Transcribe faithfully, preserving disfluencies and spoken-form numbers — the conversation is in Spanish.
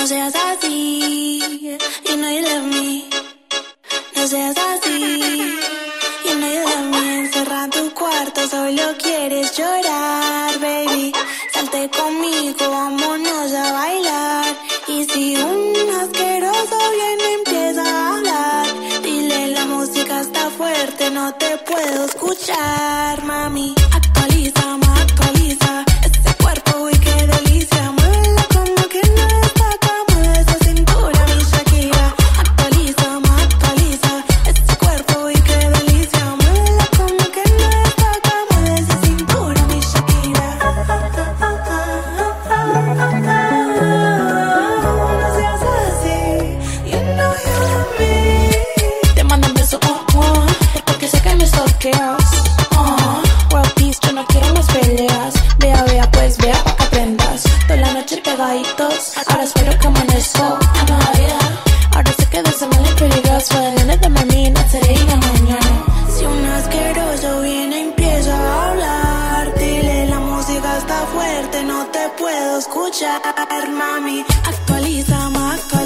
No seas así, you know you love me. No seas así, you know you love me. Encerra tu cuarto, solo quieres llorar, baby. Salte conmigo, vámonos a bailar. Y si un asqueroso viene, empieza a hablar. Dile la música está fuerte, no te puedo escuchar, mami. Actualiza, ma, actualiza. Ese cuerpo, uy, qué delicia. Muévelo como que no destaca. Mueve esa cintura, mi Shakira. Actualiza, ma, actualiza. Ese cuerpo, uy, qué delicia. Muévelo como que no destaca. Mueve esa cintura, mi Shakira. No seas así, you know you love me. Te mandan besos, oh, oh, porque sé que me stalkeas. Oh, world peace, yo no quiero más peleas. Vea, vea, pues vea pa' que aprendas. Toda la noche pegaditos, ahora espero que amanezco. Ahora sé que de semana es peligroso. El nene de mami, naceré y la mañana. Si un asqueroso viene, empieza a hablar. Dile la música está fuerte, no te puedo escuchar, mami. Actualiza, ma, actualiza.